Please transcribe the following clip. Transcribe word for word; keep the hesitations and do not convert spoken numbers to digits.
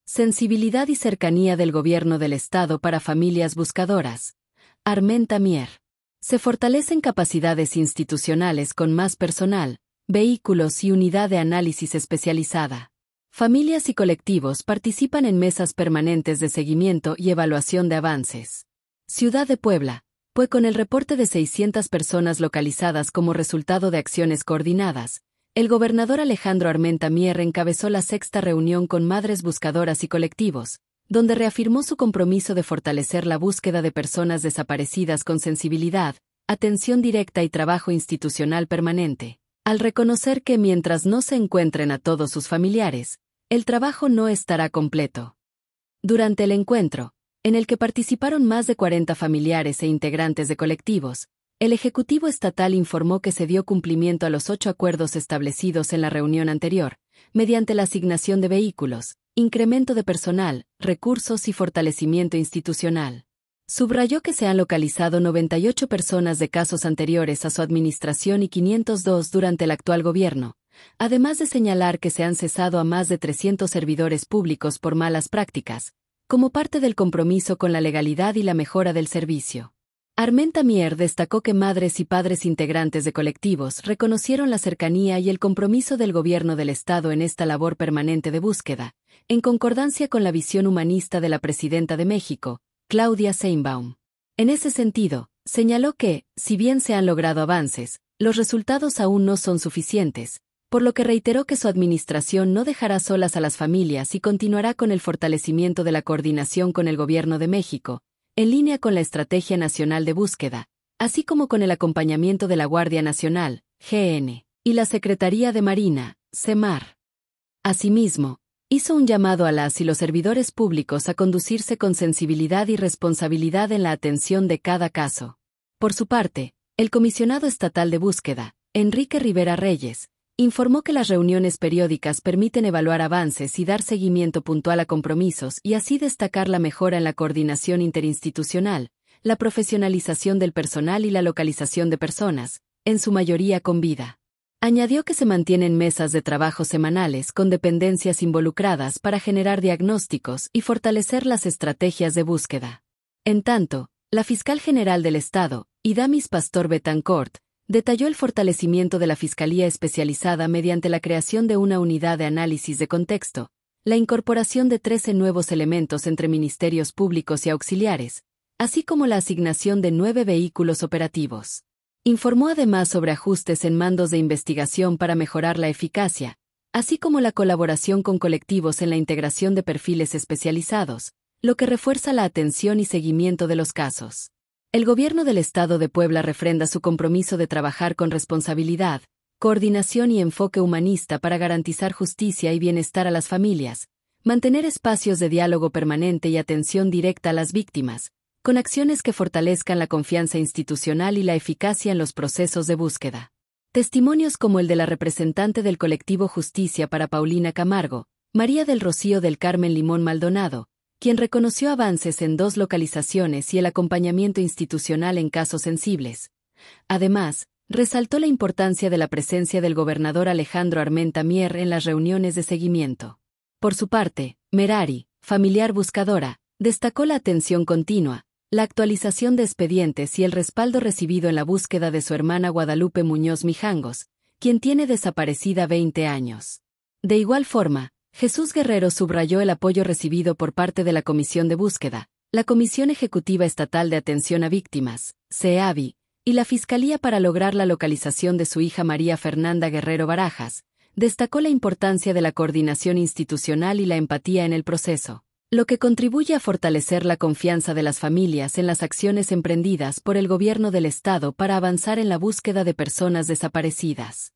Sensibilidad y cercanía del Gobierno del Estado para familias buscadoras. Armenta Mier. Se fortalecen capacidades institucionales con más personal, vehículos y unidad de análisis especializada. Familias y colectivos participan en mesas permanentes de seguimiento y evaluación de avances. Ciudad de Puebla, pues con el reporte de seiscientas personas localizadas como resultado de acciones coordinadas, el gobernador Alejandro Armenta Mier encabezó la sexta reunión con madres buscadoras y colectivos, donde reafirmó su compromiso de fortalecer la búsqueda de personas desaparecidas con sensibilidad, atención directa y trabajo institucional permanente, al reconocer que mientras no se encuentren a todos sus familiares, el trabajo no estará completo. Durante el encuentro, en el que participaron más de cuarenta familiares e integrantes de colectivos, el Ejecutivo Estatal informó que se dio cumplimiento a los ocho acuerdos establecidos en la reunión anterior, mediante la asignación de vehículos, incremento de personal, recursos y fortalecimiento institucional. Subrayó que se han localizado noventa y ocho personas de casos anteriores a su administración y quinientos dos durante el actual gobierno, además de señalar que se han cesado a más de trescientos servidores públicos por malas prácticas, como parte del compromiso con la legalidad y la mejora del servicio. Armenta Mier destacó que madres y padres integrantes de colectivos reconocieron la cercanía y el compromiso del Gobierno del Estado en esta labor permanente de búsqueda, en concordancia con la visión humanista de la Presidenta de México, Claudia Sheinbaum. En ese sentido, señaló que, si bien se han logrado avances, los resultados aún no son suficientes, por lo que reiteró que su administración no dejará solas a las familias y continuará con el fortalecimiento de la coordinación con el Gobierno de México, en línea con la Estrategia Nacional de Búsqueda, así como con el acompañamiento de la Guardia Nacional, G N, y la Secretaría de Marina, SEMAR. Asimismo, hizo un llamado a las y los servidores públicos a conducirse con sensibilidad y responsabilidad en la atención de cada caso. Por su parte, el comisionado estatal de búsqueda, Enrique Rivera Reyes, informó que las reuniones periódicas permiten evaluar avances y dar seguimiento puntual a compromisos y así destacar la mejora en la coordinación interinstitucional, la profesionalización del personal y la localización de personas, en su mayoría con vida. Añadió que se mantienen mesas de trabajo semanales con dependencias involucradas para generar diagnósticos y fortalecer las estrategias de búsqueda. En tanto, la fiscal general del Estado, Idamis Pastor Betancourt, detalló el fortalecimiento de la Fiscalía Especializada mediante la creación de una unidad de análisis de contexto, la incorporación de trece nuevos elementos entre ministerios públicos y auxiliares, así como la asignación de nueve vehículos operativos. Informó además sobre ajustes en mandos de investigación para mejorar la eficacia, así como la colaboración con colectivos en la integración de perfiles especializados, lo que refuerza la atención y seguimiento de los casos. El Gobierno del Estado de Puebla refrenda su compromiso de trabajar con responsabilidad, coordinación y enfoque humanista para garantizar justicia y bienestar a las familias, mantener espacios de diálogo permanente y atención directa a las víctimas, con acciones que fortalezcan la confianza institucional y la eficacia en los procesos de búsqueda. Testimonios como el de la representante del colectivo Justicia para Paulina Camargo, María del Rocío del Carmen Limón Maldonado, quien reconoció avances en dos localizaciones y el acompañamiento institucional en casos sensibles. Además, resaltó la importancia de la presencia del gobernador Alejandro Armenta Mier en las reuniones de seguimiento. Por su parte, Merari, familiar buscadora, destacó la atención continua, la actualización de expedientes y el respaldo recibido en la búsqueda de su hermana Guadalupe Muñoz Mijangos, quien tiene desaparecida veinte años. De igual forma, Jesús Guerrero subrayó el apoyo recibido por parte de la Comisión de Búsqueda, la Comisión Ejecutiva Estatal de Atención a Víctimas, CEAVI, y la Fiscalía para lograr la localización de su hija María Fernanda Guerrero Barajas. Destacó la importancia de la coordinación institucional y la empatía en el proceso, lo que contribuye a fortalecer la confianza de las familias en las acciones emprendidas por el Gobierno del Estado para avanzar en la búsqueda de personas desaparecidas.